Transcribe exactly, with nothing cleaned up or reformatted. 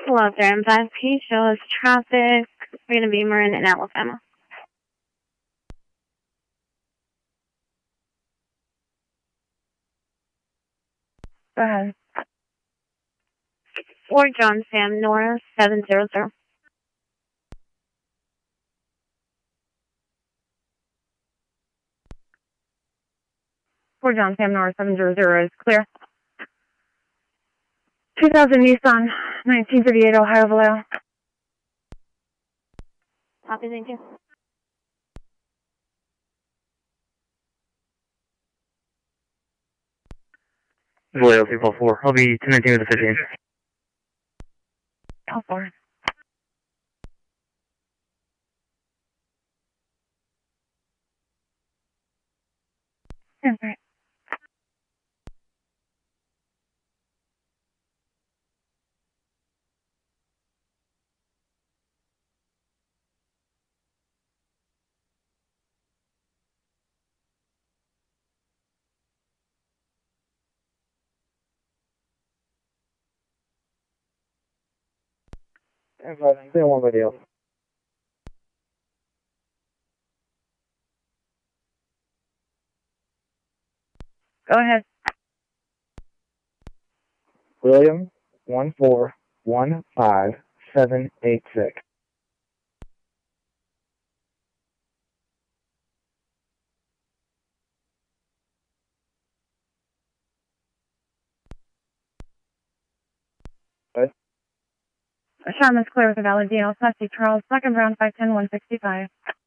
Hello, there. I'm five P. Show us traffic. We're going to be Marin in Alabama. Go ahead. Fort John Sam Norris, seven zero zero. Fort John Sam Norris, seven zero zero is clear. two thousand Nissan, nineteen thirty-eight Ohio Vallejo. Copy, thank you. Vallejo three four four. I'll be ten nineteen with the fifteen. How far? That's right. Say one video. Go ahead. William, one four one five seven eight six. What? Sharman's clear with a valid D L. Sassy Charles, second round, five ten, one sixty-five.